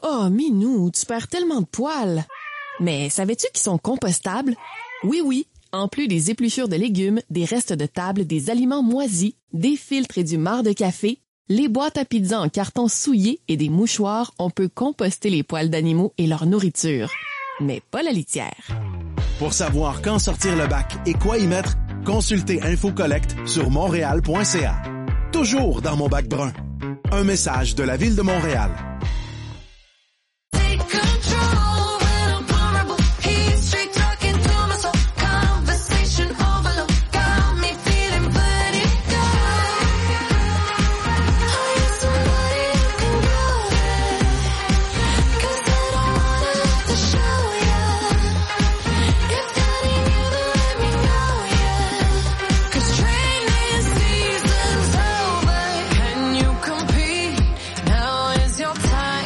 Oh, Minou, tu perds tellement de poils! Mais savais-tu qu'ils sont compostables? Oui, en plus des épluchures de légumes, des restes de table, des aliments moisis, des filtres et du marc de café, les boîtes à pizza en carton souillé et des mouchoirs, on peut composter les poils d'animaux et leur nourriture. Mais pas la litière. Pour savoir quand sortir le bac et quoi y mettre, consultez InfoCollect sur montréal.ca. Toujours dans mon bac brun. Un message de la Ville de Montréal. Time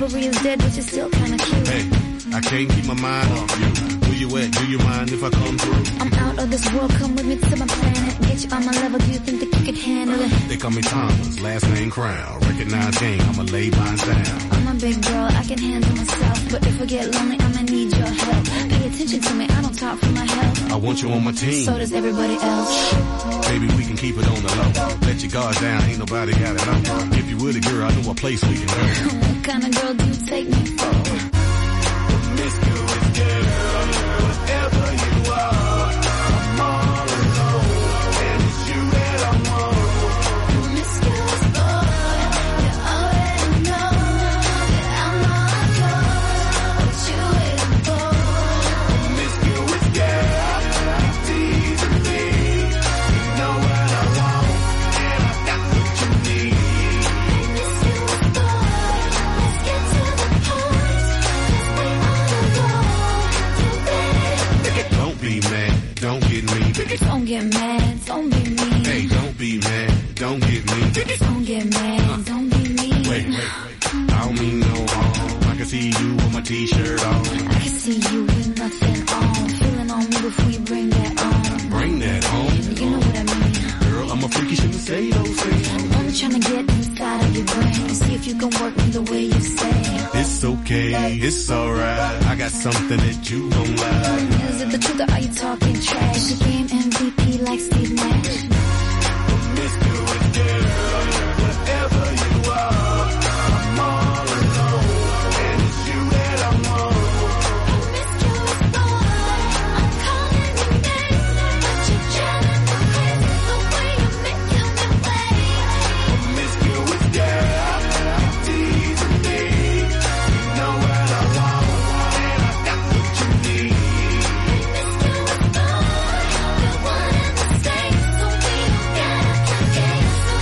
chivalry is dead, but you're still kinda cute. Hey, I can't keep my mind off you. Where you at? Do you mind if I come through? I'm out of this world, come with me to my planet. Get you on my level, do you think that you could handle it? They call me Thomas, last name Crown. Recognize game, I'ma lay mine down. I'm a big girl, I can handle myself. But if I get lonely, I'ma need your help. Pay attention to me, I don't talk for my health. I want you on my team. So does everybody else. Baby, we can keep it on the low. Let your guard down, ain't nobody got it on. If you with a girl, I know a place we can go. What kind of girl do you take me for? Promiscuous girl, whatever you are, I'm all alone, and it's you that I want. Promiscuous boy, you already know that I'm all yours. What you waiting for? Promiscuous girl, keep teasing me. You know what I want, and I got what you need. Promiscuous boy, let's get to the point. Don't be mad, don't get me. Don't get mad, don't be mean. Hey, don't be mad, don't get me. Don't get mad, don't be mean. Wait. I don't mean no harm. I can see you with my t-shirt on. I can see you with nothing on. Feeling on me before you bring that on. Bring that home. You know what I mean. Girl, I'm a freaky, shouldn't say those things. I'm only trying to get inside of your brain. See if you can work me the way you say. It's okay, it's alright. I got something that you don't like. Is it the truth or are you talking trash? The game MVP like Steve Nash. Promiscuous girl, whatever you are, I'm all alone, and it's you that I want. Promiscuous boy, I'm calling your name, but you're driving me crazy the way you're making me wait. Promiscuous girl, keep teasing me. You know what I want, and I got what you need. Promiscuous boy, we're one and the same, so we don't gotta compare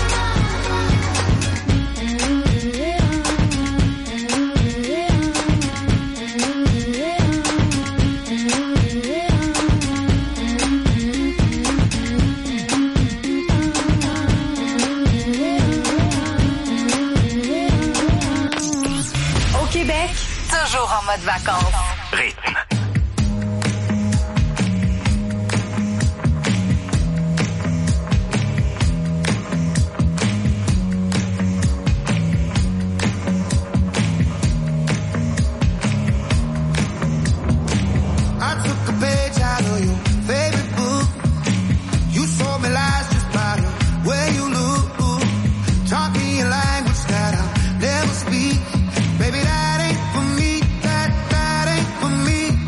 Au Québec, toujours en mode vacances. Rythme. I took a page out of your favorite book. You told me lies just by the way you look. Taught me a language that I'll never speak. Baby, that ain't for me. That ain't for me.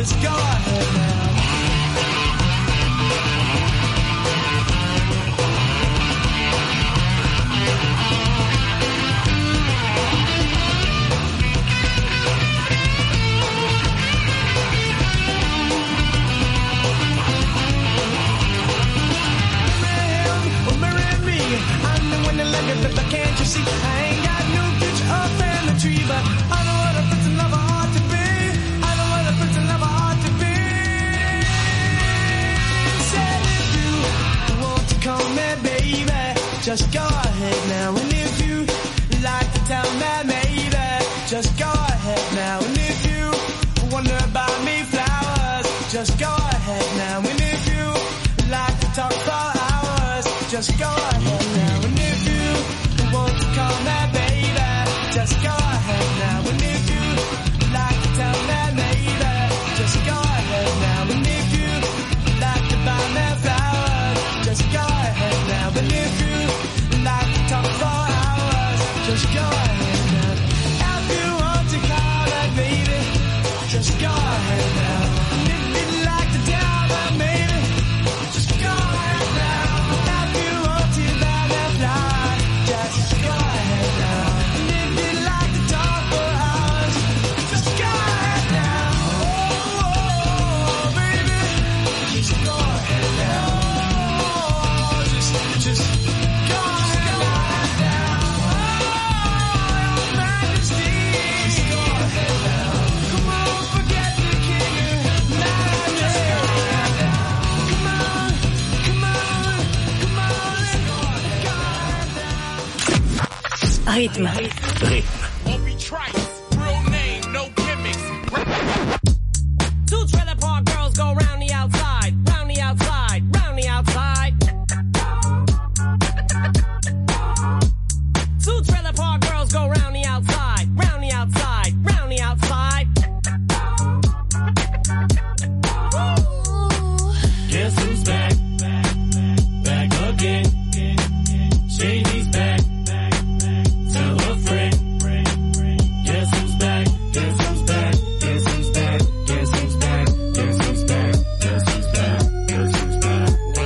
just go ahead now. Can't you see? I ain't got no picture up in the tree, but I know what a person lover ought to be. I know what a person lover ought to be. Said if you want to call me baby, just go ahead now. And if you like to tell me maybe, just go ahead now. And if you wonder about me flowers, just go ahead now. And if you like to talk for hours, just go ahead now. And if you want to call me baby, just go ahead now. And if you like to tell me maybe, just go ahead now. And if you like to buy me flowers, just go ahead now. And if you like to talk for hours, just go ahead now. If you want to call me baby, just go ahead now. And if you like to tell me maybe, just go ahead now. If you want to buy me flowers, just go ahead now. And if you like to talk for hours, just go ahead now. Oh, baby, just go ahead now. Oh, just go ahead now. Oh, Your Majesty, just go ahead now. Come on, forget the king and madness. Just go ahead now. Come on, come on, come on, let's go ahead now. Rythme. Won't be trice. Real name, no gimmicks. Two trailer park girls go round the outside, round the outside, round the outside. Two trailer park girls go round the outside, round the outside, round the outside. Guess who's back? Back again. Shady's back. Tell a friend. Guess who's back? Guess who's back? Guess who's back? Guess who's back? Guess who's back? Guess who's back? Guess who's back?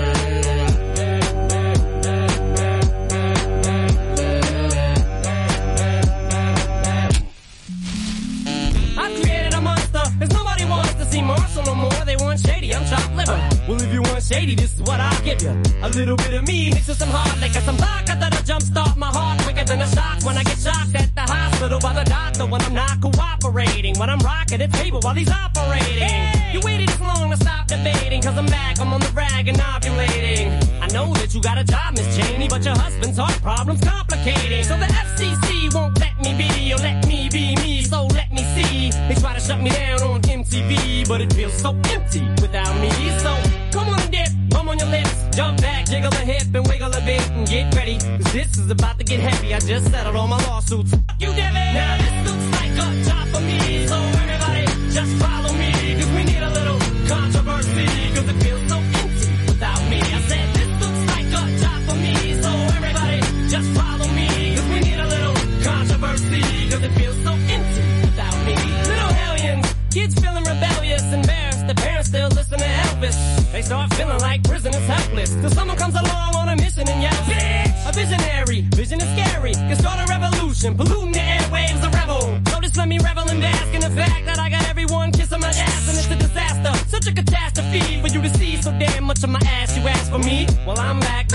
I've created a monster, cause nobody wants to see Marshall no more. They want Shady, I'm chopped liver. Well, if you want Shady, this is what I'll give you. A little bit of me mixed with some hard liquor, some vodka that'll jumpstart my heart quicker than a shock when I get shocked at the hospital by the doctor when I'm not cooperating. When I'm rocking the table while he's operating. You waited this long to stop debating, cause I'm back, I'm on the rag and ovulating. I know that you got a job, Miss Cheney, but your husband's heart problem's complicating. So the FCC won't let me be, or let me be me, so let me see. They try to shut me down on MTV, but it feels so empty without me. So come on and dip, bum on your lips, jump back, jiggle a hip and wiggle a bit and get ready, cause this is about to get heavy. I just settled all my lawsuits. Fuck you, Debbie. Now this looks like a job for me, so everybody just follow me, cause we need a little controversy, cause it feels so empty without me. I said this looks like a job for me, so everybody just follow me, cause we need a little controversy, cause it feels so empty without me. Little hellions, kids feeling rebellious, embarrassed, the parents still listen to Elvis. They start feeling like prisoners helpless, till someone comes along on a mission and yells, bitch! A visionary, vision is scary, can start a revolution, polluting the airwaves, a rebel. So just let me revel and bask in the fact that I got everyone kissing my ass, and it's a disaster, such a catastrophe for you to see so damn much of my ass. You ask for me, well I'm back.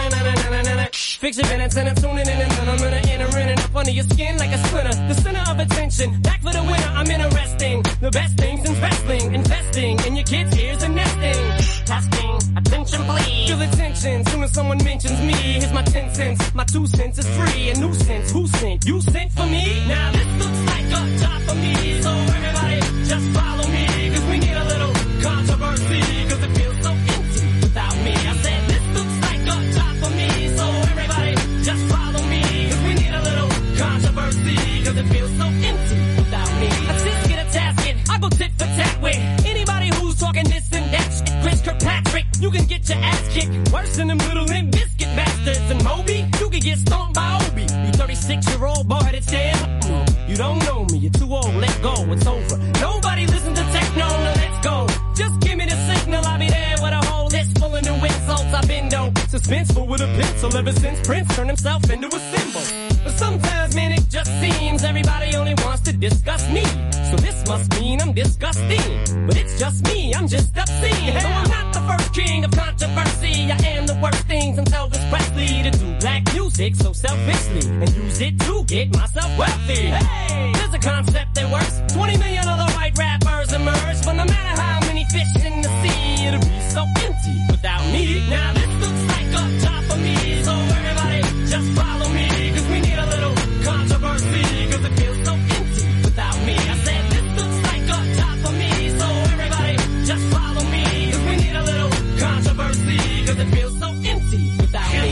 Fix your minutes and I'm tuning in, and then I'm gonna enter in and up under your skin like a splinter. The center of attention, back for the winner. I'm interesting. The best things in wrestling, investing in your kids' ears and nesting. Testing, attention please. Feel the tension soon as someone mentions me. Here's my 10 cents, my 2 cents is free. A nuisance, who sent? You sent for me? Now this looks like a job for me, so everybody just follow me, cause we need a little controversy, cause it feels so empty without me. I said this looks like a job for me, so everybody just follow me, cause we need a little controversy, cause it feels so empty without me. A tisket, a tasket, I go tit for tat with anybody who's talking this and that shit. Chris Kirkpatrick, you can get your ass kicked worse than them little Limp Biscuit bastards. And Moby, you can get stomped by Obi. You 36-year-old boy that's dead. You don't know me, you're too old, let go, it's over. Nobody listen to techno, no, let's I've been dope, suspenseful with a pencil ever since Prince turned himself into a symbol. But sometimes, man, it just seems everybody only wants to discuss me. So this must mean I'm disgusting. But it's just me, I'm just obscene. Though I'm not the first king of controversy, I am the worst things and Elvis Presley to do black music so selfishly and use it to get myself wealthy. Hey, there's a concept that works. 20 million other white rappers emerge, but no matter how many fish in the sea, it'll be so empty without me. Now this looks like a job for me, so everybody just follow me, cause we need a little controversy, cause it feels so empty without me. I said this looks like a job for me, so everybody just follow me, cause we need a little controversy, cause it feels so empty without me.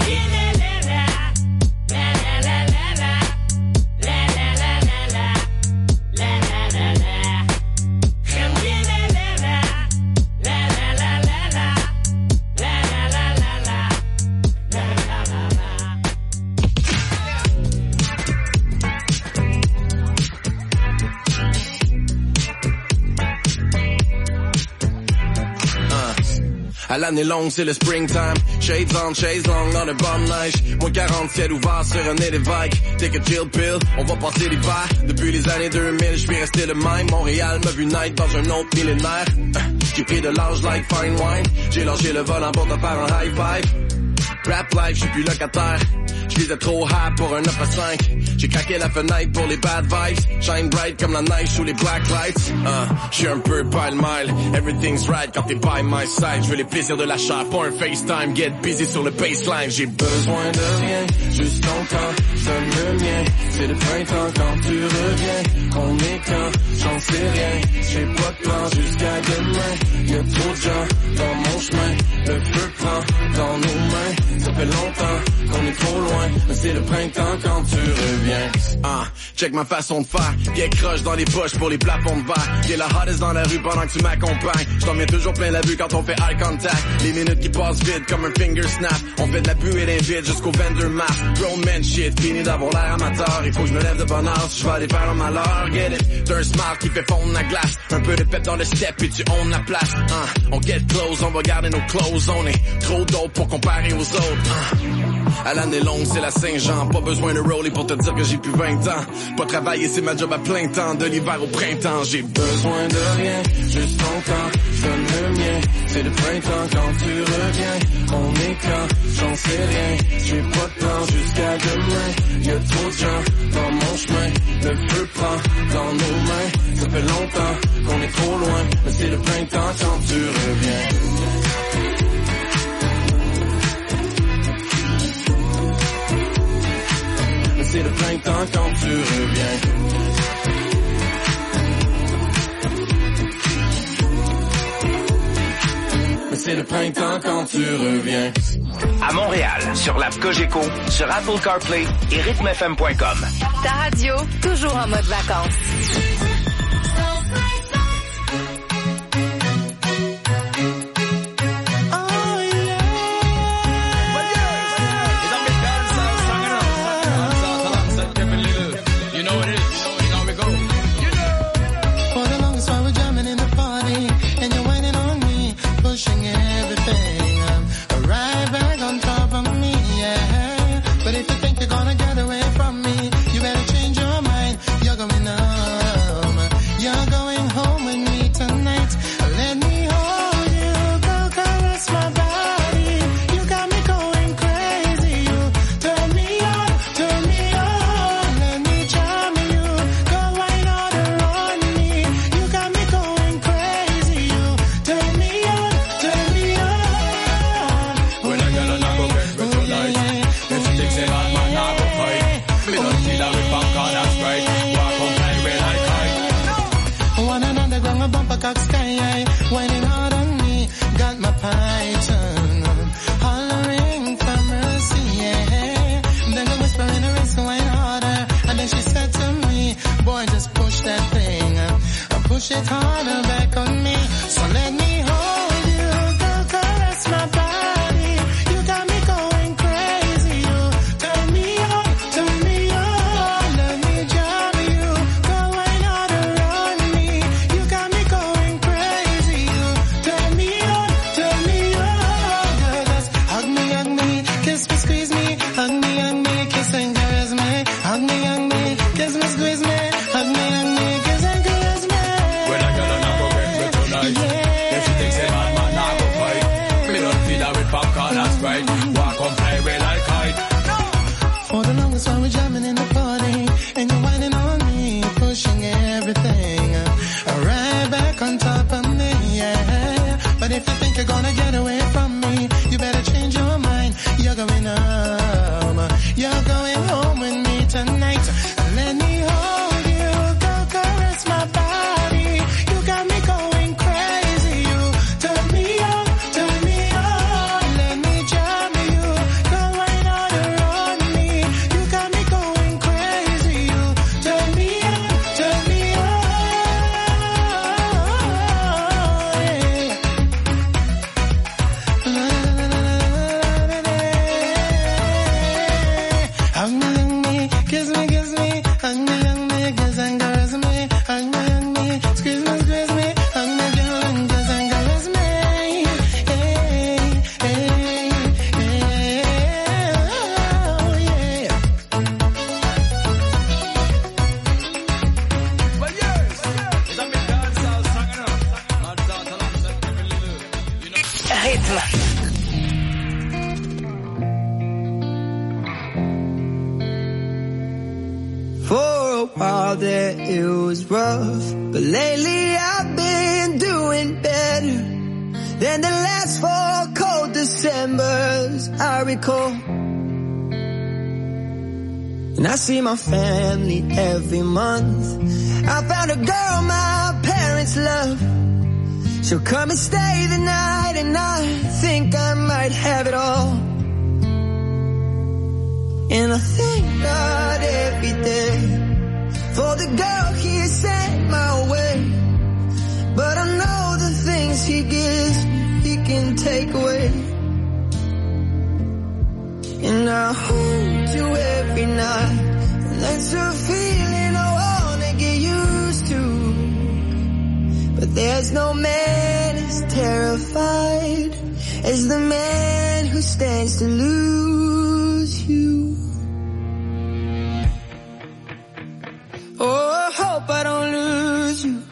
À l'année longue, c'est le springtime. Shades on, chase long dans le bonne neige. Moins 40 ciel ouvert sur un nez d'évêque. Take a chill pill, on va passer l'hiver. Depuis les années 2000, je vais rester le même. Montréal m'a vu naître dans un autre millénaire. J'ai pris de l'âge like fine wine. J'ai lâché le volant pour te faire un high five. Rap life, j'suis plus locataire. J'visais trop high pour un 9 à 5. J'ai craqué la fenêtre pour les bad vibes. Shine bright comme la neige sous les black lights. J'suis un peu pile-mile. Everything's right quand t'es by my side. J'veux les plaisirs de la chair, pas un FaceTime. Get busy sur le baseline. J'ai besoin de rien, juste ton temps, seul le mien. C'est le printemps quand tu reviens. On est quand, j'en sais rien. J'ai pas de plan jusqu'à demain. Y'a trop de gens dans mon chemin. Le feu prend dans nos mains. Ça fait longtemps qu'on est trop loin, mais c'est le printemps quand tu reviens. Check ma façon de faire. Bien croche dans les poches pour les plafonds de verre. T'es la hottest dans la rue pendant que tu m'accompagnes. J't'en mets toujours plein la vue quand on fait eye contact. Les minutes qui passent vite comme un finger snap. On fait de la buée d'invite jusqu'au vendor map. Grown man shit, fini d'avoir l'air amateur. Il faut que je me lève de bonne heure si je vais aller faire un malheur. Get it? T'as un smile qui fait fondre la glace. Un peu de pep dans le step et tu own la place. On get close, on va garder nos clothes. On est trop dope pour comparer aux autres. À l'année longue, c'est la Saint-Jean. Pas besoin de roller pour te dire que j'ai plus 20 ans. Pas travailler, c'est ma job à plein temps. De l'hiver au printemps, j'ai besoin de rien. Juste ton temps, je donne le mien. C'est le printemps quand tu reviens. On est quand, j'en sais rien. J'ai pas de plan jusqu'à demain. Y'a trop de gens dans mon chemin. Le feu prend dans nos mains. Ça fait longtemps qu'on est trop loin. Mais c'est le printemps quand tu reviens. C'est le printemps quand tu reviens. C'est le printemps quand tu reviens. À Montréal, sur l'app Cogeco, sur Apple CarPlay et rythmefm.com. Ta radio, toujours en mode vacances. me, girls and girls me, hug me, squeeze me, hug me, girl and girls and girls me. Hey, hey, hey, oh yeah. Well, yes, it's a big dancehall song, you know. Not dance alongside every little, you know. Rythme. For a while there it was rough, but lately I've been doing better than the last 4 cold Decembers I recall. And I see my family every month. I found a girl my parents love. She'll come and stay the night, and I think I might have it all. And I thank God every day for the girl He sent my way. But I know the things He gives, He can take away. And I hold you every night, and that's a feeling I wanna get used to. But there's no man as terrified as the man who stands to lose you. Oh, I hope I don't lose you.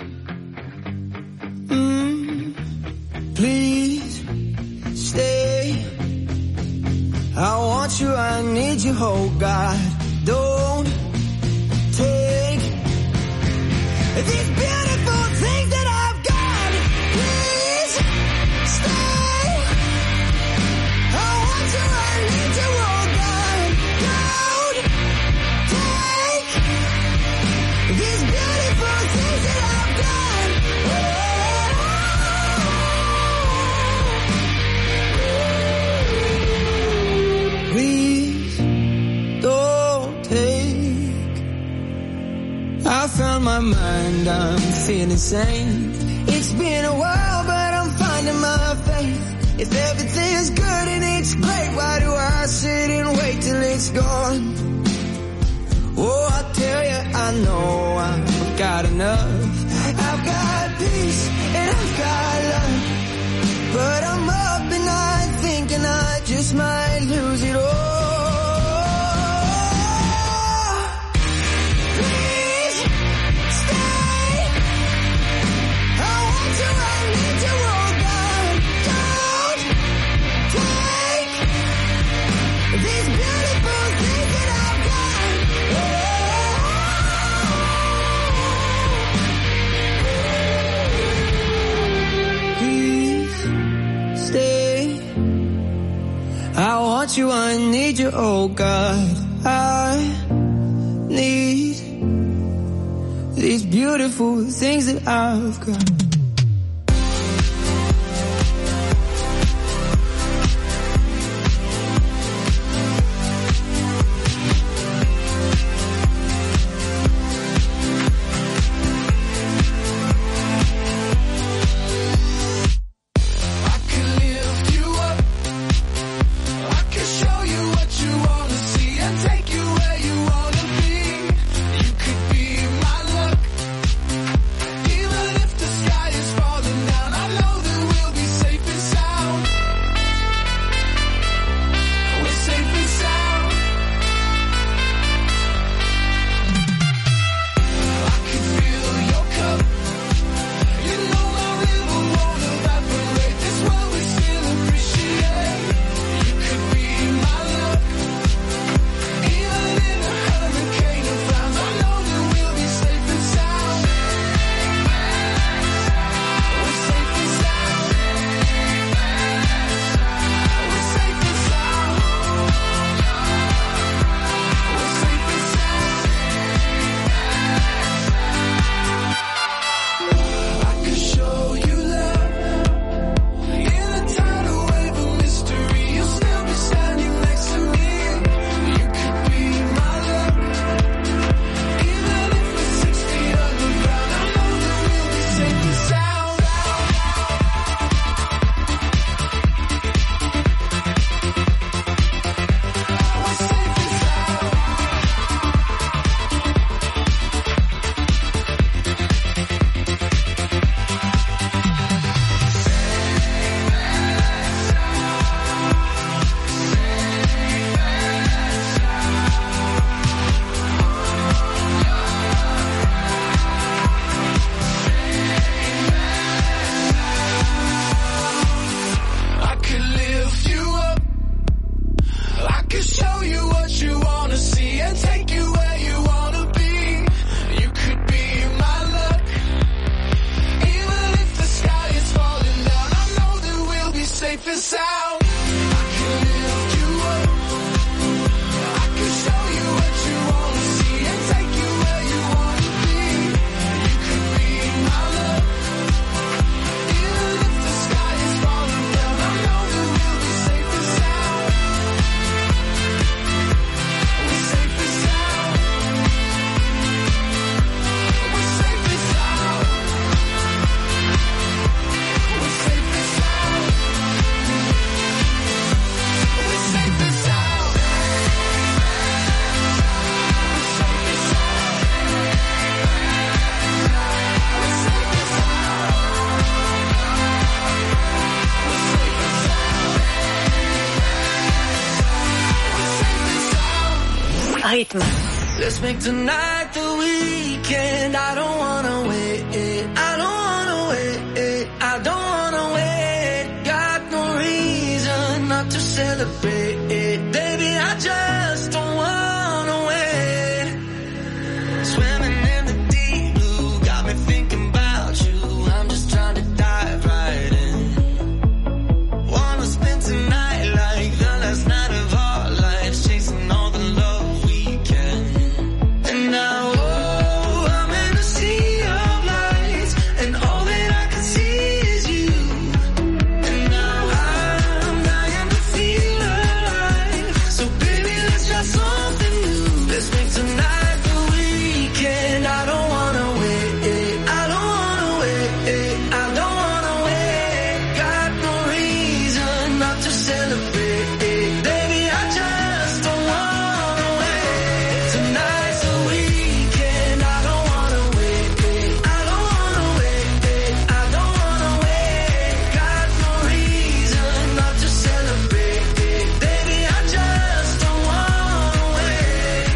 Please stay. I want you, I need you, oh God. Don't take these beautiful things that I've got. Please stay. I want you, I need you, oh God. Don't take these beautiful things that I've got. Please don't take. I found my mind, I'm feeling sane. It's been a while, but I'm finding my faith. If everything's good and it's great, why do I sit and wait till it's gone? Oh, I tell you, I know I've got enough. I've got peace and I've got love. But I'm up and I'm thinking I just might lose it all. Please stay. I want you, I need you, oh God. Don't take these beautiful things that I've got. Please stay. I want you, I need you, oh God. I need these beautiful things that I've got. Sky rythme. Let's make tonight the weekend. I don't wanna wait. I don't wanna wait. I don't wanna wait. Got no reason not to celebrate. Baby, I just don't wanna wait. Swimming in the deep blue got me thinking about you. I'm just trying to dive right in. Wanna spend tonight like the last night of our lives, chasing all the love we can. And now, oh, I'm in a sea of lights, and all that I can see is you. And now I'm dying to feel alive. So baby, let's try something new. Let's make tonight the weekend. I don't wanna wait. I don't wanna wait. I don't wanna wait. Got no reason not to celebrate. Baby, I just don't wanna wait. Tonight's the weekend. I don't wanna wait. I don't wanna wait. I don't wanna wait. Got no reason not to celebrate. Baby, I just don't wanna wait.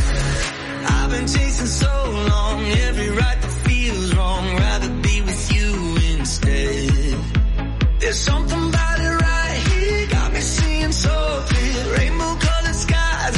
I've been chasing so long, every right that feels wrong. Rather be with you instead. There's something about it right here, got me seeing so clear. Rainbow colored skies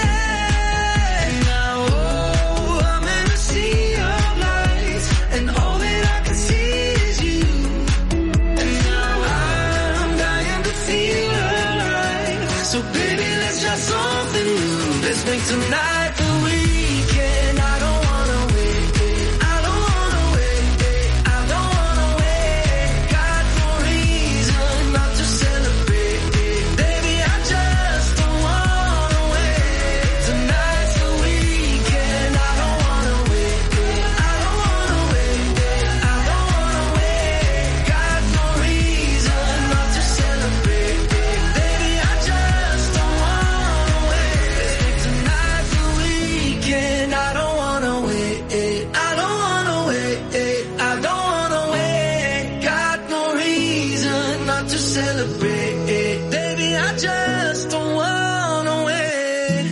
ahead. Now, oh, I'm in a sea of lights, and all that I can see is you. And now I'm dying to feel alive. So baby, let's try something new. Let's make tonight the weekend. I don't wanna wait. I don't wanna wait. I don't wanna wait. Got no reason not to celebrate. Baby, I just don't wanna wait. Tonight's the weekend. I don't wanna wait. I don't wanna wait. I don't wanna wait. Got no reason not to celebrate. Baby, I just don't wanna wait. Let's make tonight the weekend. I don't wanna wait. I don't wanna wait. I don't wanna wait. Got no reason not to celebrate. Baby, I just don't wanna wait.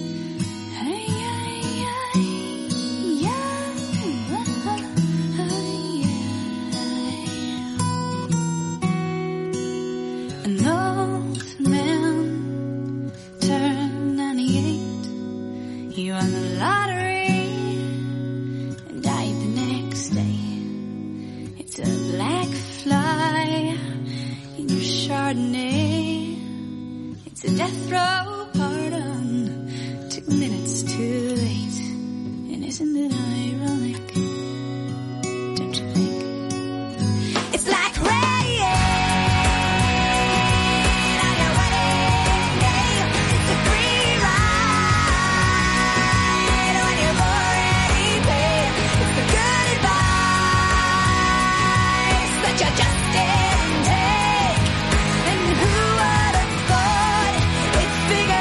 An old man turned 98. He won the lottery and died the next day. It's a black fly in your Chardonnay. It's a death row pardon, 2 minutes too late. And isn't it ironic? Don't you think? It's like rain on your wedding day. It's a free ride when you've already paid. It's the good advice that you just didn't take. And who would have thought it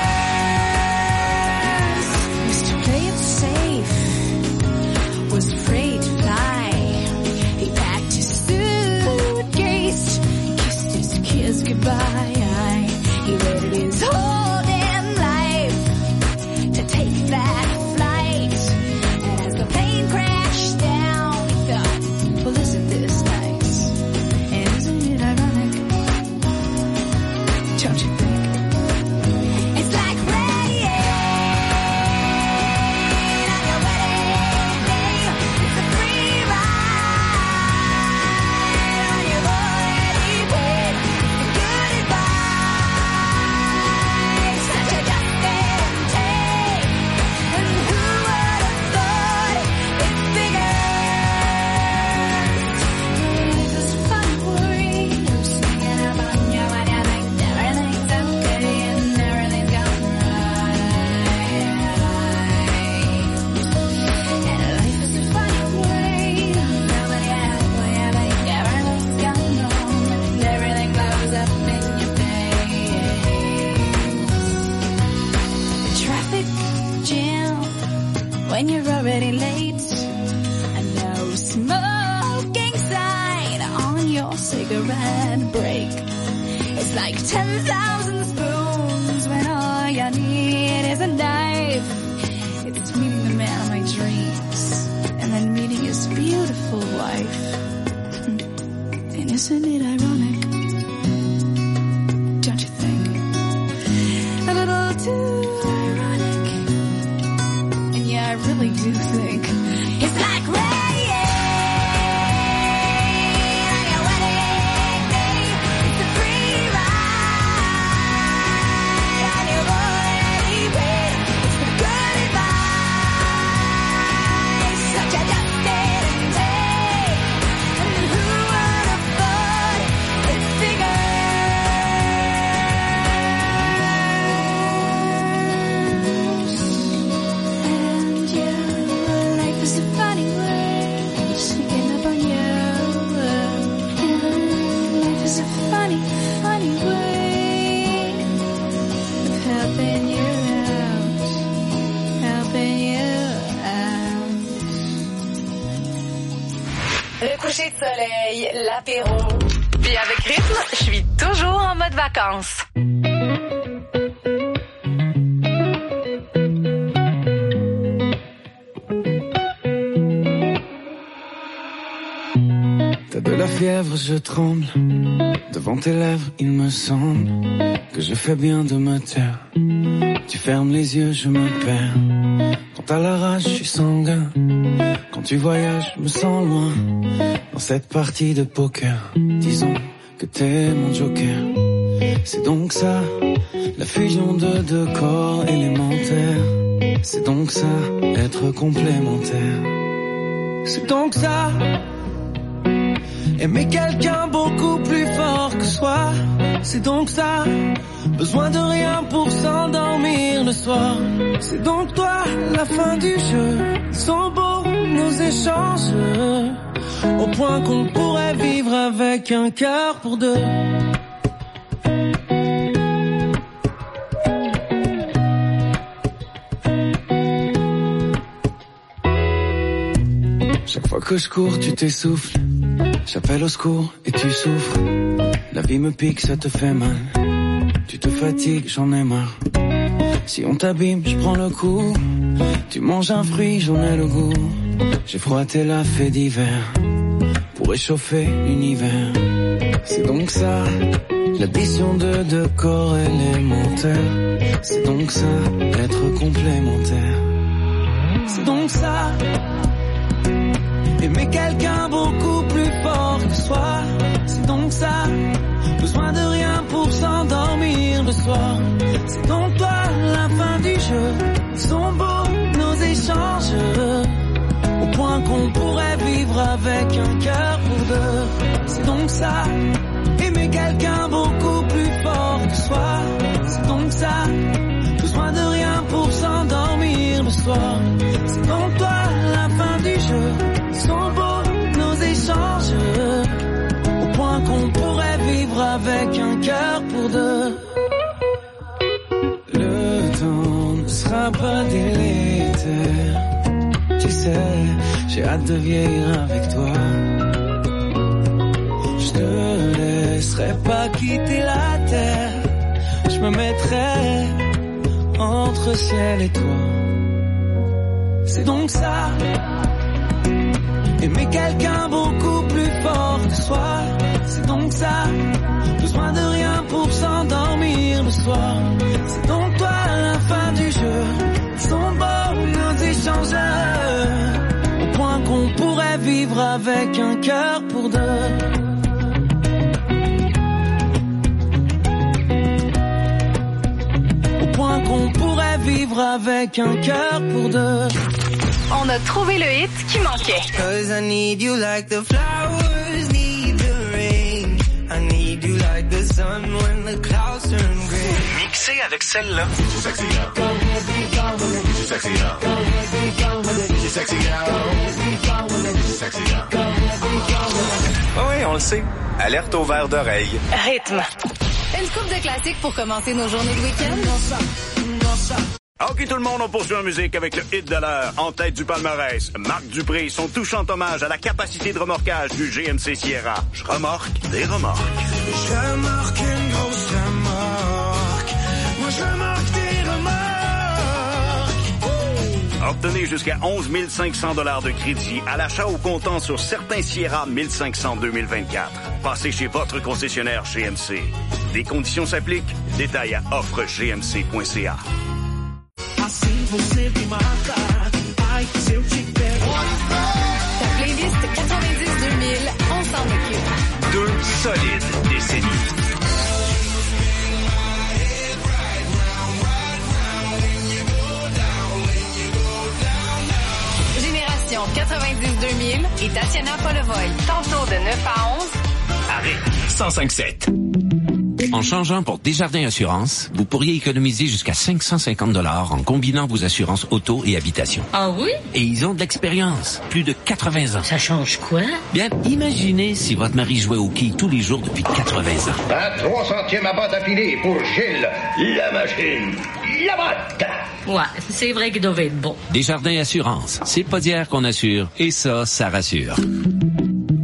figures? Used to play it safe, was afraid to fly. He packed his suitcase, kissed his kids goodbye. He waited his whole damn life to take that flight. And as the plane crashed down, he thought, well, isn't this nice? And isn't it ironic? Don't you think? It's like rain on your wedding day. It's a free ride when you've already paid. The good advice that you just didn't take. And who would have thought it figures? Life is fun for you, singing about you when you think everything's okay and everything's gone right. And life is a funny way, nobody asks when you think everything's gone wrong and everything blows up in your face. Traffic jam when you're already late, and no smoking sign on your cigarette break. It's like 10,000 spoons when all you need is a knife. Le coucher de soleil, l'apéro. Puis avec Rythme, je suis toujours en mode vacances. T'as de la fièvre, je tremble. Devant tes lèvres, il me semble que je fais bien de me taire. Tu fermes les yeux, je me perds. Quand t'as la rage, je suis sanguin. Quand tu voyages, je me sens loin. Dans cette partie de poker, disons que t'es mon joker. C'est donc ça, la fusion de deux corps élémentaires. C'est donc ça, être complémentaire. C'est donc ça, aimer quelqu'un beaucoup plus fort que soi. C'est donc ça, besoin de rien pour s'endormir le soir. C'est donc toi, la fin du jeu. Sont beaux nos échanges, au point qu'on pourrait vivre avec un cœur pour deux. Chaque fois que je cours, tu t'essouffles. J'appelle au secours et tu souffres. La vie me pique, ça te fait mal. Tu te fatigues, j'en ai marre. Si on t'abîme, je prends le coup. Tu manges un fruit, j'en ai le goût. J'ai froissé la fée d'hiver pour réchauffer l'univers. C'est donc ça, l'addition de deux corps élémentaires. C'est donc ça, être complémentaire. C'est donc ça, aimer quelqu'un beaucoup plus fort que soi. C'est donc ça, besoin de rien pour s'endormir le soir. C'est donc toi, la fin du jeu. Sont beaux nos échanges, au point qu'on pourrait vivre avec un cœur pour deux. C'est donc ça, aimer quelqu'un beaucoup plus fort que soi. C'est donc ça, besoin de rien pour s'endormir le soir. C'est donc toi, la fin du jeu. Sont beaux nos échanges, au point qu'on pourrait vivre avec un cœur pour deux. Le temps ne sera pas délétère. Tu sais, j'ai hâte de vieillir avec toi. Je te laisserai pas quitter la terre. Je me mettrai entre ciel et toi. C'est donc ça, aimer quelqu'un beaucoup plus fort que soi. C'est donc ça, besoin de rien pour s'endormir le soir. C'est donc toi, la fin du jeu. Sont beaux nos échanges, au point qu'on pourrait vivre avec un cœur pour deux. Au point qu'on pourrait vivre avec un cœur pour deux. On a trouvé le hit qui manquait. 'Cause I need you like the flowers need the rain. I need you like the sun when the clouds turn gray. Mixé avec celle-là. Oui, on le sait. Alerte au verre d'oreille. Rythme. Une coupe de classiques pour commencer nos journées de week-end. OK, tout le monde, on poursuit en musique avec le hit de l'heure. En tête du palmarès, Marc Dupré, son touchant hommage à la capacité de remorquage du GMC Sierra. Je remorque des remorques. Je remorque une grosse remorque. Moi je remorque des remorques. Obtenez jusqu'à 11 500 $ de crédit à l'achat au comptant sur certains Sierra 1500 2024. Passez chez votre concessionnaire GMC. Des conditions s'appliquent. Détails à offregmc.ca. Assim você me mata. Ai, se eu te pego. Ta playlist 90-2000, on s'en occupe. 2 solides décennies. Génération 90-2000 et Tatiana Polovoy. Tantôt de 9 à 11. Arrête. 105.7. En changeant pour Desjardins Assurance, vous pourriez économiser jusqu'à 550 $ en combinant vos assurances auto et habitation. Ah oui? Et ils ont de l'expérience, plus de 80 ans. Ça change quoi? Bien, imaginez si votre mari jouait au quai tous les jours depuis 80 ans. Un 300e abat d'affilée pour Gilles, la machine, la botte. Ouais, c'est vrai qu'il devait être bon. Desjardins Assurance, c'est pas d'hier qu'on assure, et ça rassure.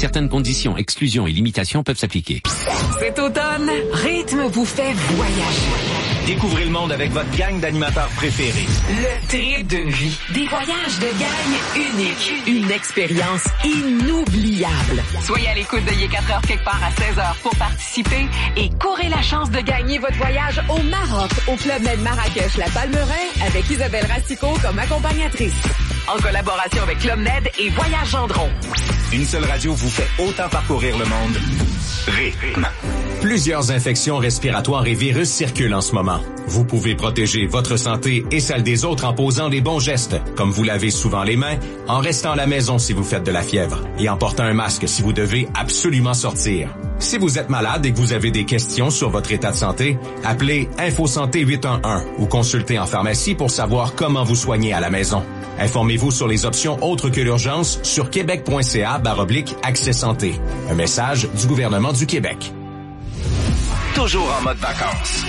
Certaines conditions, exclusions et limitations peuvent s'appliquer. Cet automne, Rythme vous fait voyager. Découvrez le monde avec votre gang d'animateurs préférés. Le trip d'une vie. Des voyages de gang uniques. Une expérience inoubliable. Soyez à l'écoute de Il est 4 heures quelque part à 16h pour participer et courez la chance de gagner votre voyage au Maroc, au Club Med Marrakech La Palmeraie avec Isabelle Racicot comme accompagnatrice. En collaboration avec Club Med et Voyage Gendron. Une seule radio vous fait autant parcourir le monde. Rythme. Plusieurs infections respiratoires et virus circulent en ce moment. Vous pouvez protéger votre santé et celle des autres en posant les bons gestes, comme vous lavez souvent les mains, en restant à la maison si vous faites de la fièvre et en portant un masque si vous devez absolument sortir. Si vous êtes malade et que vous avez des questions sur votre état de santé, appelez InfoSanté 811 ou consultez en pharmacie pour savoir comment vous soigner à la maison. Informez-vous sur les options autres que l'urgence sur québec.ca/accès santé. Un message du gouvernement du Québec. Toujours en mode vacances.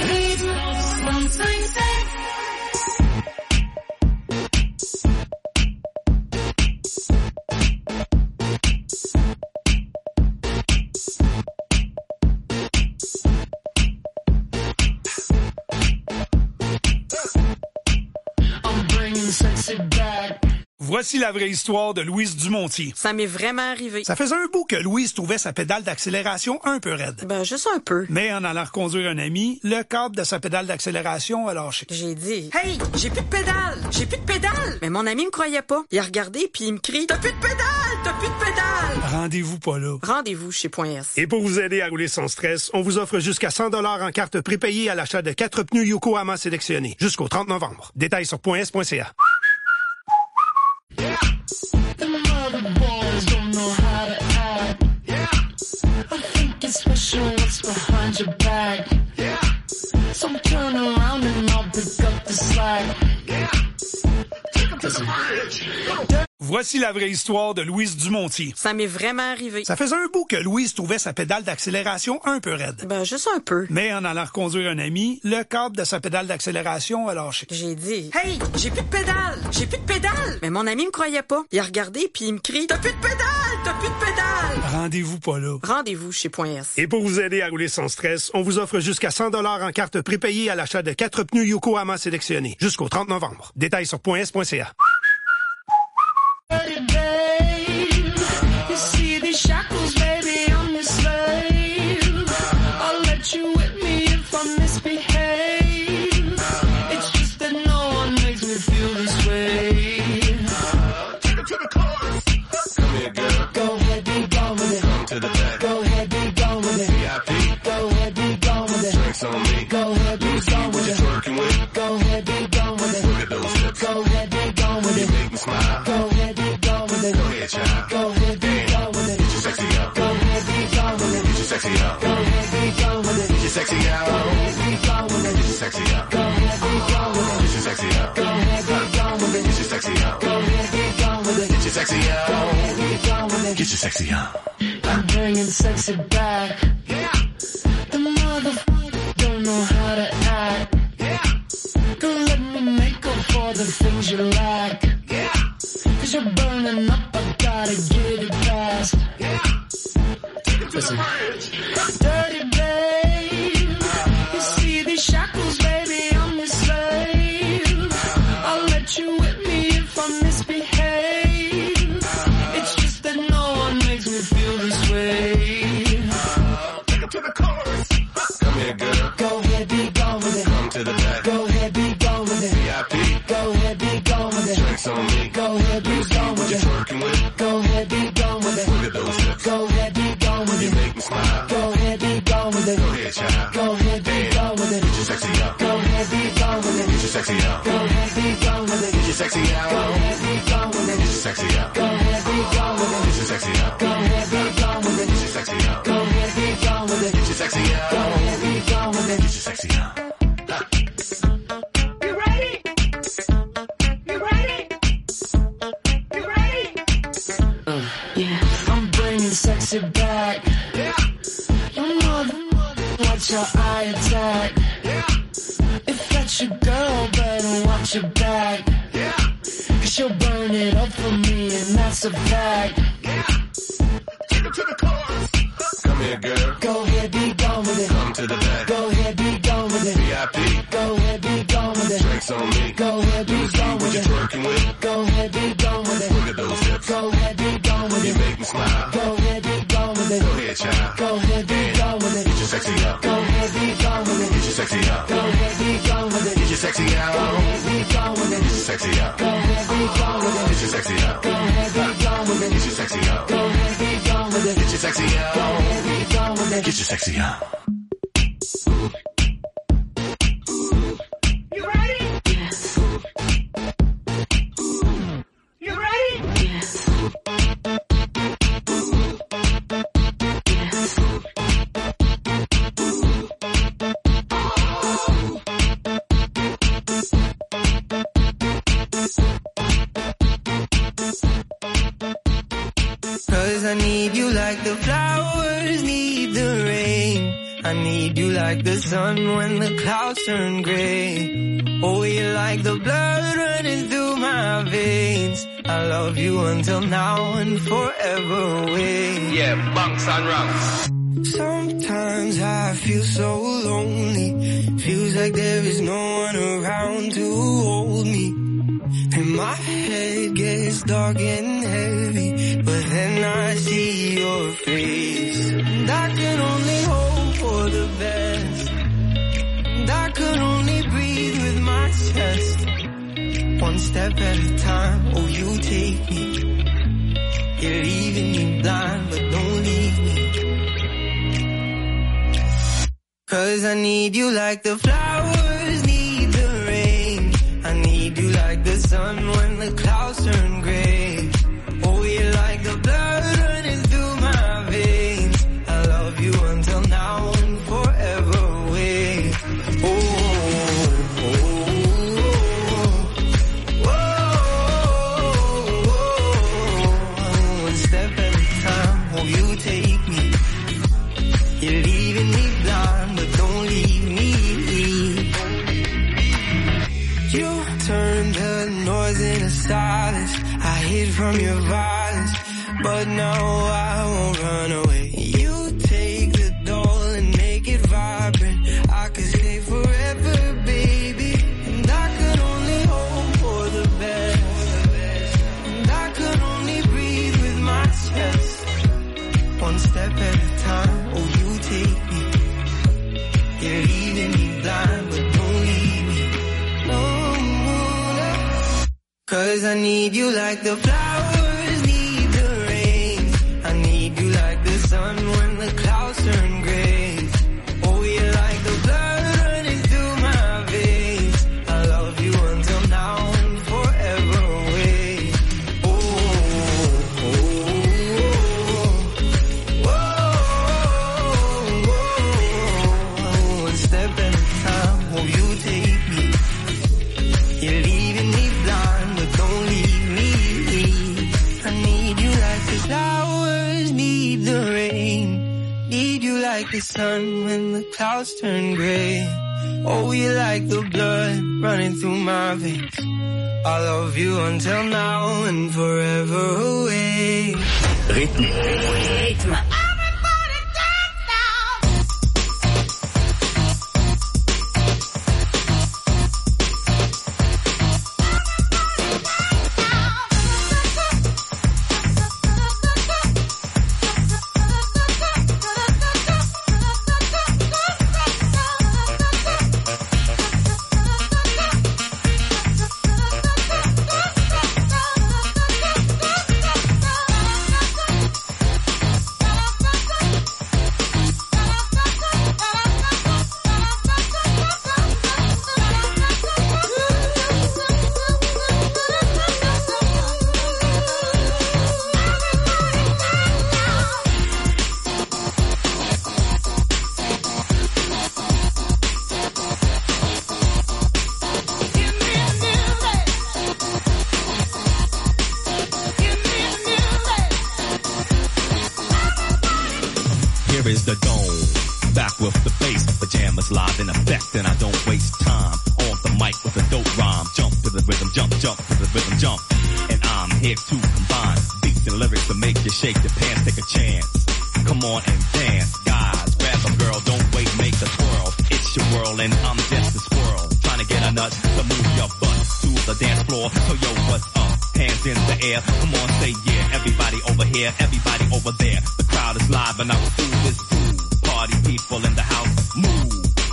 Voici la vraie histoire de Louise Dumontier. Ça m'est vraiment arrivé. Ça faisait un bout que Louise trouvait sa pédale d'accélération un peu raide. Ben, juste un peu. Mais en allant reconduire un ami, le câble de sa pédale d'accélération a lâché. J'ai dit, « Hey, j'ai plus de pédale! J'ai plus de pédale! » Mais mon ami me croyait pas. Il a regardé puis il me crie, « T'as plus de pédale! T'as plus de pédale! » Rendez-vous pas là. Rendez-vous chez .s. Et pour vous aider à rouler sans stress, on vous offre jusqu'à 100$ en carte prépayée à l'achat de 4 pneus Yokohama sélectionnés jusqu'au 30 novembre. Détails sur .s.ca. The mother boys don't know how to act. I think it's special what's behind your back. So turn around and I'll pick up the slack. Voici la vraie histoire de Louise Dumontier. Ça m'est vraiment arrivé. Ça faisait un bout que Louise trouvait sa pédale d'accélération un peu raide. Ben, juste un peu. Mais en allant reconduire un ami, le câble de sa pédale d'accélération a lâché. J'ai dit, « Hey, j'ai plus de pédale! J'ai plus de pédale! » Mais mon ami me croyait pas. Il a regardé puis il me crie, « T'as plus de pédale! T'as plus de pédale! » Rendez-vous pas là. Rendez-vous chez .s. Et pour vous aider à rouler sans stress, on vous offre jusqu'à 100$ en carte prépayée à l'achat de 4 pneus Yokohama sélectionnés jusqu'au 30 novembre. Détails sur .s.ca. You see these shackles, baby, I'm your slave. I'll let you whip me if I misbehave. It's just that no one makes me feel this way. Take it to the chorus. Come here, girl. Go ahead, be gone with it. Come to the back. Go ahead, be gone with it. VIP. Go ahead, be gone with it. Drinks on me. Go ahead, be gone with it. Twerking with. Go ahead, be gone with it. Look at those hips. Go ahead, be gone with it. You make me smile. Go ahead, be gone with it. Go ahead, child. Go ahead, be gone with it. Get your sexy out. Go ahead, be gone with it. Get your sexy out. Go ahead, be gone with it. Get your sexy out. Go ahead, be gone with it. Get your sexy out. Go ahead, be gone with it. Get your sexy out. Go ahead, be gone with it. Get your sexy out. Go ahead, be gone with it. Get your sexy out. Go ahead, be gone with it. Get your sexy out. I'm bringing sexy back. The motherfucker don't know how to act. Don't let me make up for the things you lack. Cause you're burning up, I gotta get it fast. Listen. Dirty babe, you see these shackles, baby, I'm your slave. I'll let you whip me if I misbehave. It's just that no one makes me feel this way. Take it to the chorus. Come here, girl. Go ahead, be gone with it. Come to the back. Go ahead, be gone with it. VIP. Go ahead, be gone with it. Drinks on me. Go ahead, be gone with it. Twerking with. Go ahead, be gone with it. Look at those hips. Go ahead, be gone with it. You make me smile. Go ahead, be gone with it. Go ahead, child. Go ahead, be gone with it. Get your sexy out. Go ahead, be gone with it. Get your sexy out. Go ahead, be gone with it. Get your sexy out. Go ahead, be gone with it. Get your sexy out. Go ahead, be gone with it. Get your sexy out. Go ahead, be gone with it. Get your sexy out. Go ahead, be gone with it. Get your sexy out. Go ahead, be gone with it. Get your sexy out. You ready? You ready? You ready? Yeah. I'm bringing sexy back. Your mother, watch your eye attack. If that's your girl, better watch your back. Cause she'll burn it up for me, and that's a fact. Take it to here, girl. Go ahead, be gone with it. Come to the back. Go ahead, be gone with it. VIP. Go ahead, be gone with it. Drinks on me. Go ahead, be gone with it. What you twerking with? Go ahead, be gone with it. Look at those hips. Go ahead, be gone with it. You make me smile. Go ahead, be gone with it. Go ahead, child. Go ahead, be gone with it. Get your sexy out. Go ahead, be gone with it. Get your sexy out. Go ahead, be gone with it. Get your sexy out. Go ahead, be gone with it. Get your sexy out. Go ahead, be gone with it. Get your sexy out. Go ahead, be gone with it. Get your sexy out. Go ahead, be gone with it. Get your sexy out. Go ahead, be gone with it. Get your sexy out. You ready? Yes. You ready? Yes. Cause I need you like the flowers need the rain. I need you like the sun when the clouds turn gray. Oh, you're like the blood running through my veins. I love you until now and forever away. Yeah, bunks and rocks. Sometimes I feel so lonely. Feels like there is no one around to hold me. And my head gets dark and heavy, but then I see your face. And I can only hope for the best. And I could only breathe with my chest. One step at a time, oh you take me. You're leaving me blind, but don't leave me. Cause I need you like the flowers need the rain. I need you like the sun when the clouds turn gray. Oh, you're like the blood running through my veins. I love you until now and forever away. Oh, oh, oh, oh, one step at a time, oh, you take me. You're leaving me blind, but don't leave me. You turned the noise into silence. I hid from your violence, but now I won't run away. You take the doll and make it vibrant. I could stay forever, baby. And I could only hope for the best. And I could only breathe with my chest. One step at a time, oh you take me. You're leaving me blind, but don't leave me. No, no. Cause I need you like the flowers need the rain. I need you like the sun when the clouds turn gray. Oh, you're like the blood running through my veins. I love you until now and forever away. Oh, oh, oh, oh, oh. One step at a time, oh, you take me. You're leaving me blind, but don't leave me. I need you like the flowers need the rain. Need you like the sun when the clouds turn gray. Oh, you're like the blood running through my veins. I love you until now and forever away. Rythme. Here is the dome, back with the bass, pajamas live in effect, and I don't waste time on the mic with a dope rhyme. Jump to the rhythm, jump to the rhythm, jump. And I'm here to combine beats and lyrics to make you shake your pants, take a chance. Come on and dance, guys. Grab a girl, don't wait, make a twirl. It's your world and I'm just a squirrel. Trying to get a nut to move your butt to the dance floor. So yo, what's up? Hands in the air. Come on, say yeah. Everybody over here, everybody over there. The crowd is live and I'm through this groove. Party people in the house, move.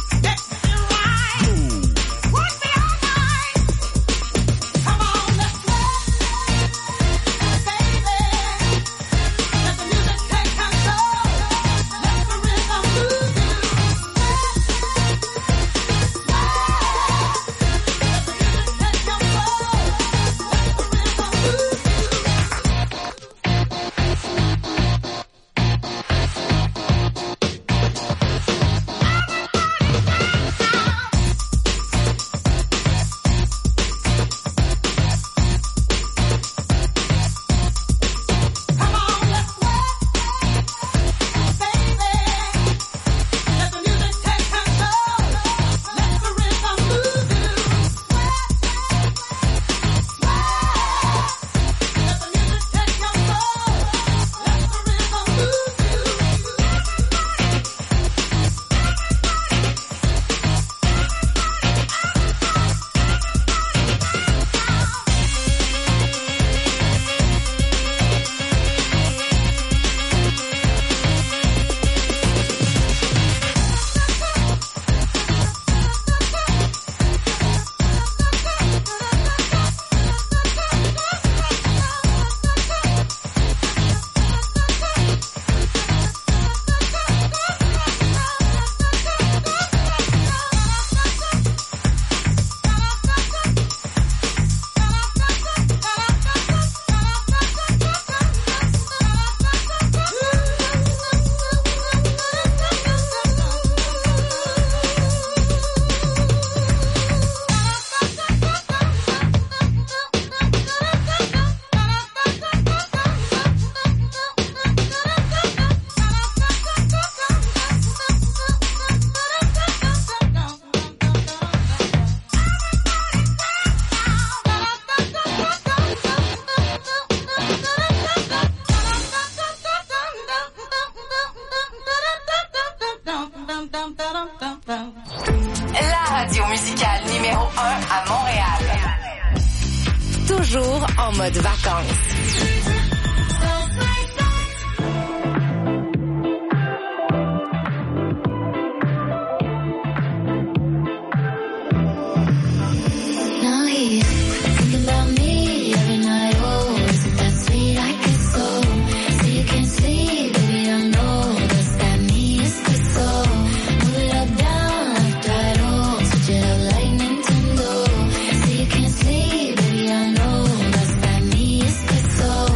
La radio musicale numéro 1 à Montréal. Toujours en mode vacances. So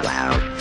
loud.